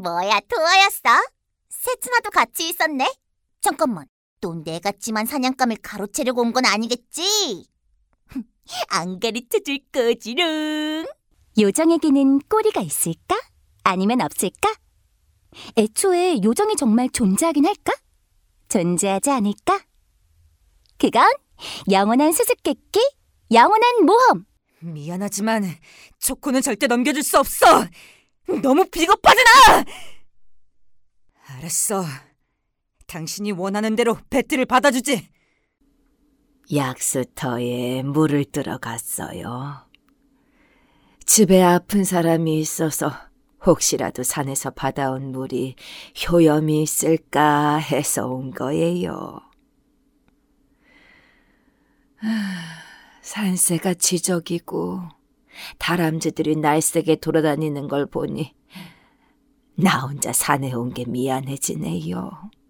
뭐야, 도화였어? 세츠나도 같이 있었네? 잠깐만, 또 내 같지만 사냥감을 가로채려고 온 건 아니겠지? 안 가르쳐줄 거지롱. 요정에게는 꼬리가 있을까? 아니면 없을까? 애초에 요정이 정말 존재하긴 할까? 존재하지 않을까? 그건 영원한 수수께끼, 영원한 모험. 미안하지만 초코는 절대 넘겨줄 수 없어. 너무 비겁하잖아. 알았어. 당신이 원하는 대로 배틀을 받아주지. 약수터에 물을 뜨러 갔어요. 집에 아픈 사람이 있어서 혹시라도 산에서 받아온 물이 효염이 있을까 해서 온 거예요. 산새가 지저귀고 다람쥐들이 날쌔게 돌아다니는 걸 보니 나 혼자 산에 온 게 미안해지네요.